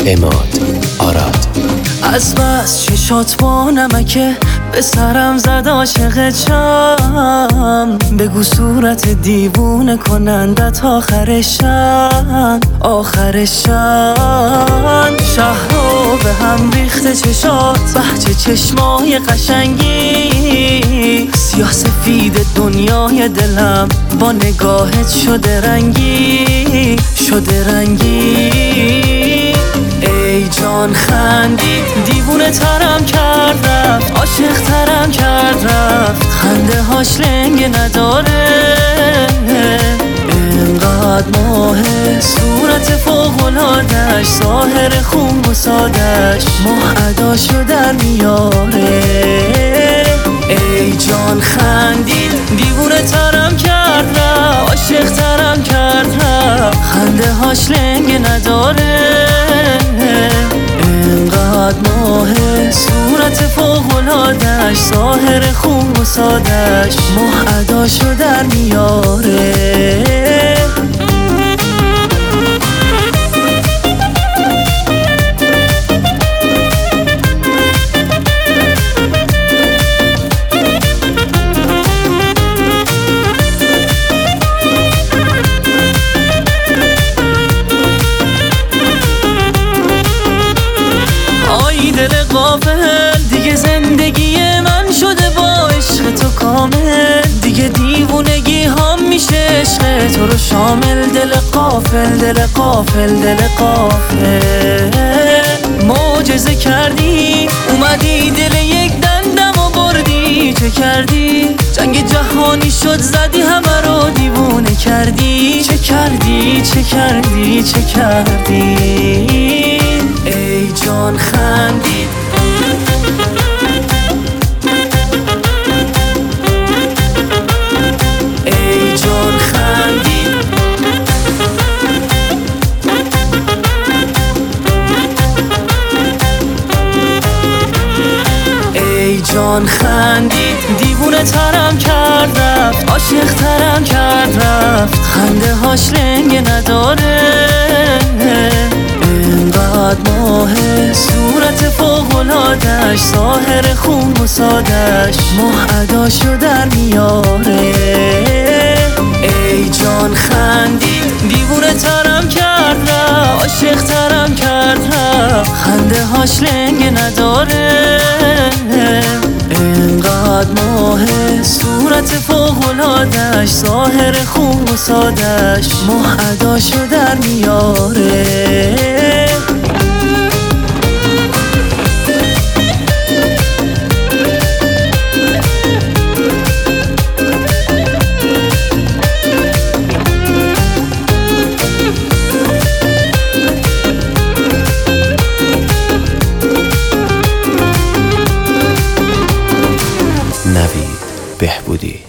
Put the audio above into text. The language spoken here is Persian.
عماد آراد. از بس چشات با نمکه به سرم زد عاشق چم، بگو صورت دیوونه کنندت آخرشن شهرو به هم ریخته چشات، بهجه چشمای قشنگی، سیاه سفید دنیای دلم با نگاهت شده رنگی ای جان خندید دیوونه ترم کرد رفت، عاشق ترم کرد رفت، خنده هاش لنگ نداره اینقدر ماهه، صورت فوق‌العاده‌اش، ظاهر خوب و سادش، ماه اداشو در میاره. ای جان خندید دیوونه ترم کرد رفت، عاشق ترم کرد رفت، خنده هاش لنگ نداره اینقدر ماهه، صورت فوق‌العاده‌اش، ظاهر خوب و سادش، ماه اداشو در میاره. دل غافل دیگه زندگی من شده با عشق تو کامل، دیگه دیوونگی هم میشه عشق تو رو شامل، دل غافل معجزه کردی اومدی دل یک دندم و بردی، چه کردی جنگ جهانی شد زدی همه رو دیوونه کردی، چه کردی ای جان خندید ای جان خندید ای جان خندید دیوونه ترم کرد رفت، عاشق ترم کرد رفت، خنده هاش لنگ نداره اینقدر ماهه، صورت فوق‌العاده‌اش، ظاهر خوب و سادش، ماه اداشو در میاره. ای جان خندید دیوونه ترم کرد رفت، عاشق ترم کرد رفت، خنده هاش لنگ نداره اینقدر ماهه، صورت فوق‌العاده‌اش، ظاهر خوب و سادش، ماه اداشو در میاره. نوید بهبودی.